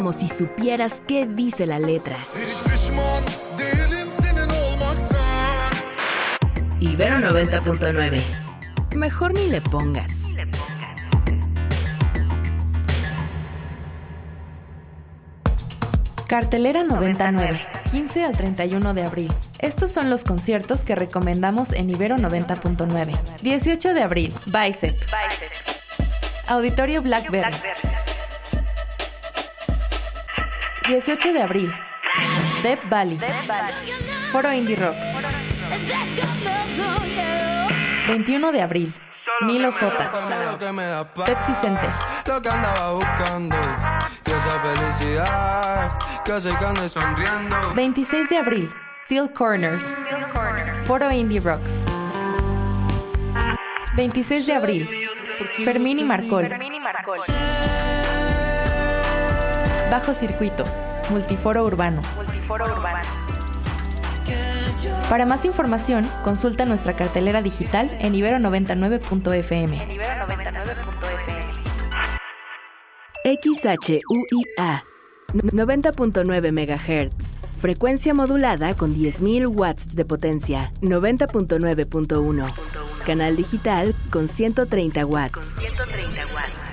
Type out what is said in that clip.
Como si supieras qué dice la letra. Ibero 90.9. Mejor ni le pongas. Cartelera 99, 15 al 31 de abril. Estos son los conciertos que recomendamos en Ibero 90.9. 18 de abril, Bicep. Auditorio Blackberry. 18 de abril, Death Valley. Foro Indie Rocks. 21 de abril, Milo J. Pepsi Center. 26 de abril, Steel Corners. Foro Indie Rocks. 26 de abril, Fermín y Marcol. Bajo Circuito, Multiforo Urbano. Para más información, consulta nuestra cartelera digital en ibero99.fm. XHUIA 90.9 MHz. Frecuencia modulada con 10.000 watts de potencia. 90.9.1. Canal digital con 130 watts.